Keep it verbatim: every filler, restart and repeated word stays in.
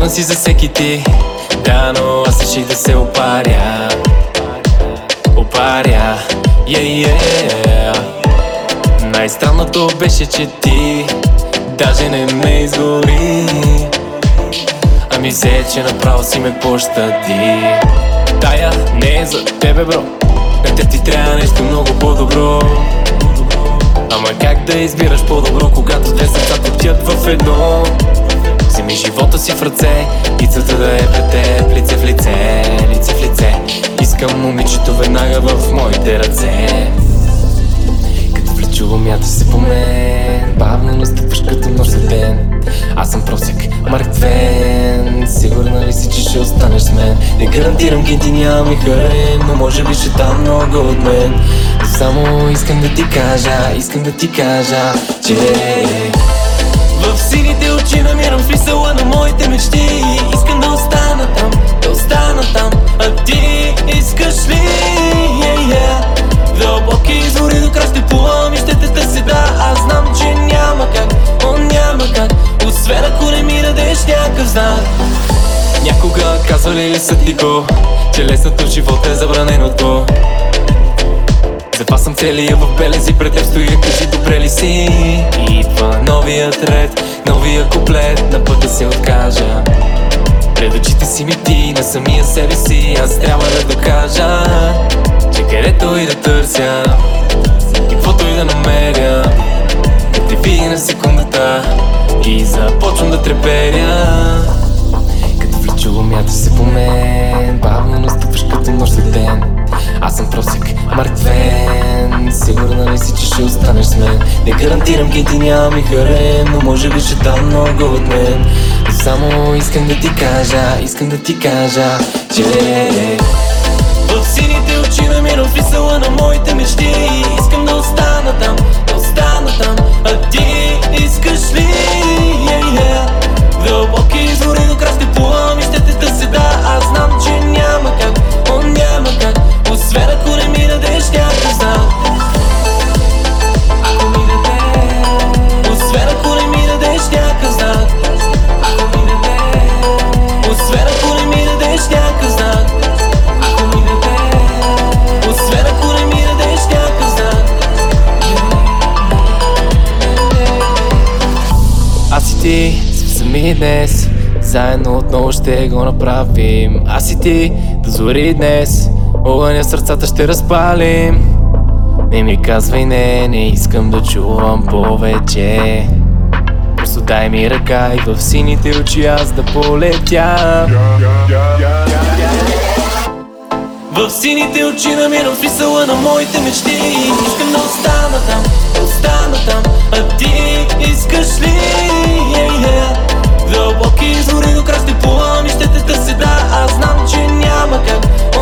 Спомням си за всеки ти. Да, но аз реших да се опаря. Опаря, yeah, yeah. Най-странното беше, че ти даже не ме изгори. Ами взе, че направо си ме пощади. Тая не е за тебе, бро. На теб ти трябва нещо много по-добро. Ама как да избираш по-добро, когато две сърца тъптят в едно? Вземи живота си в ръце и целта да е пред теб, лице в лице, лице в лице. Искам момичето веднага в моите ръце. Като влечува мята се по мен, бавно настъпваш като нощ за ден. Аз съм просек, мъртвен. Сигурна ли си, че ще останеш с мен? Не гарантирам, ки ти нямам и харем, но може би ще там много от мен. Но само искам да ти кажа, искам да ти кажа, че в сините очи намирам смисъла на моите мечти. Искам да остана там, да остана там. А ти искаш ли? Yeah, yeah. Дълбоки зори до край ще плувам и ще те търся, да. Аз знам, че няма как, о няма как, освен ако не ми дадеш някакъв знак. Някога казвали ли са тихо, че лесното в живота е забраненото? Затова съм целия в белези, пред теб стоя, кажи добре ли си? Идва новият ред, новия куплет, на път да се откажа. Пред очите си ми ти, на самия себе си, аз трябва да докажа, че където и да търся, и каквото и да намеря, да те видя на секундата и започвам да треперя. Като влечу лумята се по мен, бавно настъпваш като нощ за ден. Аз съм просек, мъртвен. Сигурна ли си, че ще останеш с мен? Не гарантирам, ки ти нямам и харем, но може би ще там много от мен. Но само искам да ти кажа, искам да ти кажа, че в сините очи намирам смисъла на моите мечти. Искам да остана там, да остана там. А ти искаш ли? Yeah, yeah. Дълбоки зори до край ще плувам и ще те търся, да. Аз знам, че няма как, о няма как, освен ако не ми дадеш някакъв знак. Ако ми дадеш, освен ако не ми дадеш някакъв знак. Ако ми дадеш, освен ако не ми дадеш някакъв знак. Ако ми дадеш, освен ако не ми дадеш някакъв знак. Аз и ти сме сами днес, заедно отново ще го направим. Аз и ти до зори днес, огъня в сърцата ще разпалим. Не ми казвай не, не искам да чувам повече. Просто дай ми ръка и в сините очи аз да полетя. В сините очи намирам смисъла на моите мечти. Искам да остана там, да остана там. А ти искаш ли? Yeah, yeah. Дълбоки зори до край ще плувам и ще те търся, да. Аз знам, че няма как,